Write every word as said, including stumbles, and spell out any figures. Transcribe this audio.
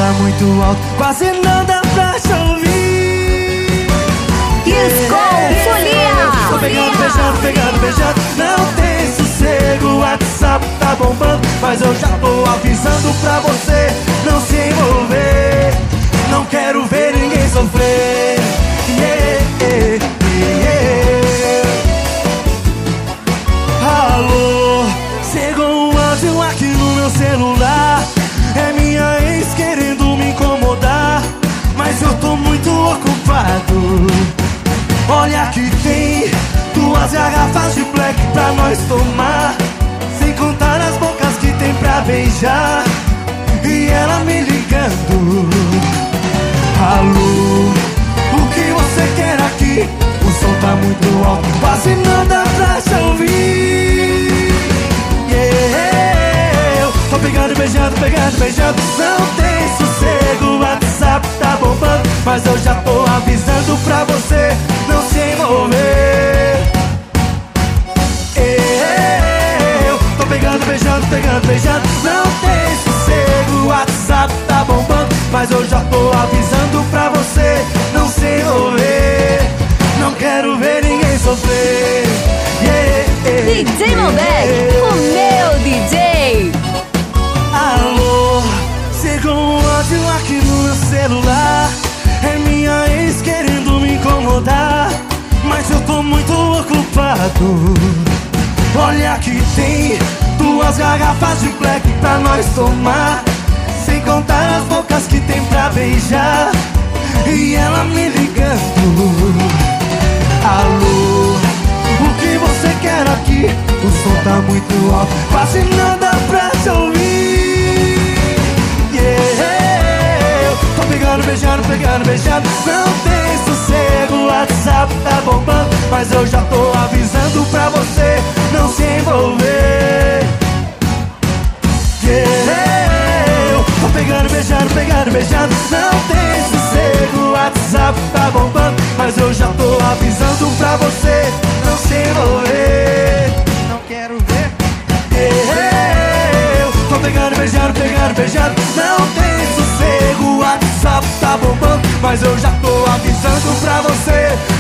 tá muito alto, quase não dá pra te ouvir. Escom, folia! Tô pegando, beijando, pegando, beijando, não tem sossego. O WhatsApp tá bombando, mas eu já tô avisando pra você não se envolver. Não quero ver ninguém sofrer. Yeah, yeah, yeah. Alô, chegou um áudio aqui no meu celular. É minha ex querendo me incomodar, mas eu tô muito ocupado. Olha que tem duas garrafas de black pra nós tomar, sem contar as bocas que tem pra beijar. E ela me ligando: alô, o que você quer aqui? O som tá muito alto, quase não dá pra te ouvir. Yeah, eu tô pegando, beijando, pegando, beijando, não tem sossego. O WhatsApp tá bombando, mas eu já tô avisando pra você não se envolver. Yeah, eu tô pegando, beijando, pegando, beijando, não tem sossego. O WhatsApp tá bombando, mas eu já tô avisando pra você não se envolver. Não quero ver ninguém sofrer. Yeah, yeah, D J Malbec, o meu D J. Alô, chegou um áudio aqui no meu celular. É minha ex querendo me incomodar, mas eu tô muito ocupado. Olha que tem duas garrafas de black pra nós tomar, sem contar as bocas que tem pra beijar. E ela me ligando: alô, o que você quer aqui? O som tá muito alto, quase não dá pra te ouvir. Yeah, eu tô pegando, beijando, pegando, beijando, não tem sossego. O WhatsApp tá bombando, mas eu já tô avisando pra você não se envolver. Yeah, eu tô pegando, beijando, pegando, beijando, não tem sossego. O WhatsApp tá bombando, mas eu já tô avisando pra você não se envolver. Não quero ver. Yeah, eu tô pegando, beijando, pegando, beijando, não tem sossego. O WhatsApp tá bombando, mas eu já tô avisando pra você